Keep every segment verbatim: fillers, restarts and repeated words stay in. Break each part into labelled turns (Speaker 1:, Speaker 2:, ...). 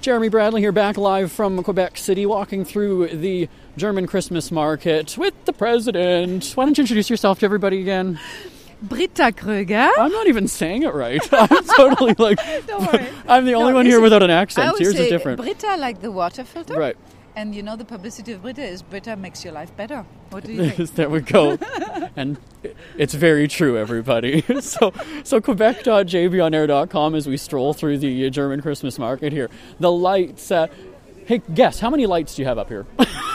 Speaker 1: Jeremy Bradley here, back live from Quebec City, walking through the German Christmas market with the president. Why don't you introduce yourself to everybody again?
Speaker 2: Britta Kröger.
Speaker 1: I'm not even saying it right. I'm totally like...
Speaker 2: Don't worry.
Speaker 1: I'm the only
Speaker 2: no,
Speaker 1: one here without an accent.
Speaker 2: I
Speaker 1: Yours
Speaker 2: say
Speaker 1: is different.
Speaker 2: Britta like the water filter.
Speaker 1: Right.
Speaker 2: And you know the publicity of Britta is Britta makes your life better. What do you think?
Speaker 1: There we go. And it's very true, everybody. so so Quebec dot J B on air dot com as we stroll through the German Christmas market here. The lights... Uh, hey, guess, how many lights do you have up here?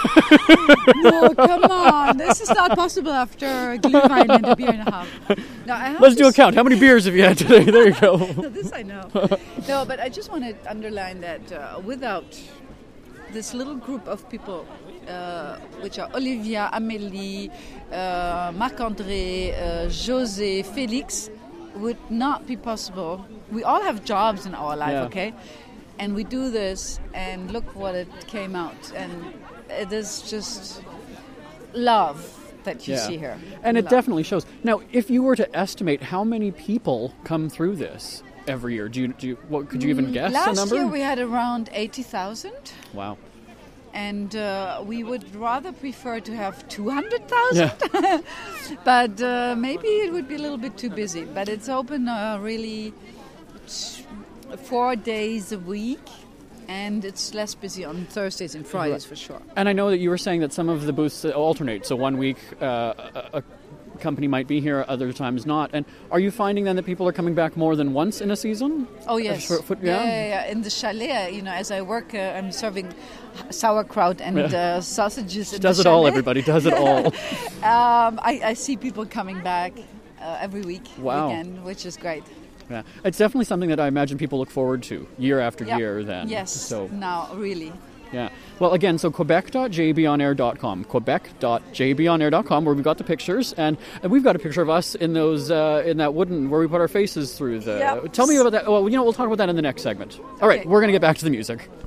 Speaker 2: No, come on. This is not possible after Glühwein and a beer and a half. No, I have
Speaker 1: Let's do a
Speaker 2: this-
Speaker 1: count. How many beers have you had today? There you go.
Speaker 2: No, this I know. No, but I just want to underline that uh, without this little group of people, uh, which are Olivia, Amélie, uh, Marc-André, uh, José, Félix, would not be possible. We all have jobs in our life,
Speaker 1: Yeah.
Speaker 2: okay? And we do this, and look what it came out. And it is just love that you
Speaker 1: Yeah.
Speaker 2: see here.
Speaker 1: And it
Speaker 2: Love.
Speaker 1: definitely shows. Now, if you were to estimate how many people come through this every year, do you, do you what could you even guess
Speaker 2: Last
Speaker 1: a number?
Speaker 2: year we had around eighty thousand.
Speaker 1: Wow.
Speaker 2: And uh, we would rather prefer to have two hundred thousand.
Speaker 1: Yeah.
Speaker 2: But uh, maybe it would be a little bit too busy. But it's open uh, really t- four days a week. And it's less busy on Thursdays and Fridays for sure.
Speaker 1: And I know that you were saying that some of the booths alternate. So one week uh, a, a company might be here, other times not. And are you finding then that people are coming back more than once in a season?
Speaker 2: Oh, yes.
Speaker 1: Uh, for- for-
Speaker 2: yeah.
Speaker 1: yeah?
Speaker 2: Yeah, yeah, in the chalet, you know, as I work, uh, I'm serving sauerkraut and
Speaker 1: Yeah.
Speaker 2: uh, sausages in
Speaker 1: Does
Speaker 2: the
Speaker 1: it all,
Speaker 2: chalet.
Speaker 1: everybody. Does it all.
Speaker 2: um, I, I see people coming back uh, every week,
Speaker 1: Wow.
Speaker 2: weekend, which is great.
Speaker 1: Yeah. It's definitely something that I imagine people look forward to year after
Speaker 2: Yeah.
Speaker 1: year then.
Speaker 2: Yes,
Speaker 1: So,
Speaker 2: now, really.
Speaker 1: yeah. Well, again, so Quebec dot J B on air dot com. Quebec dot J B on air dot com, where we've got the pictures. And, and we've got a picture of us in those uh, in that wooden, where we put our faces through the...
Speaker 2: Yep.
Speaker 1: Tell me about that. Well, you know, we'll talk about that in the next segment. All right,
Speaker 2: Okay.
Speaker 1: we're going to get back to the music.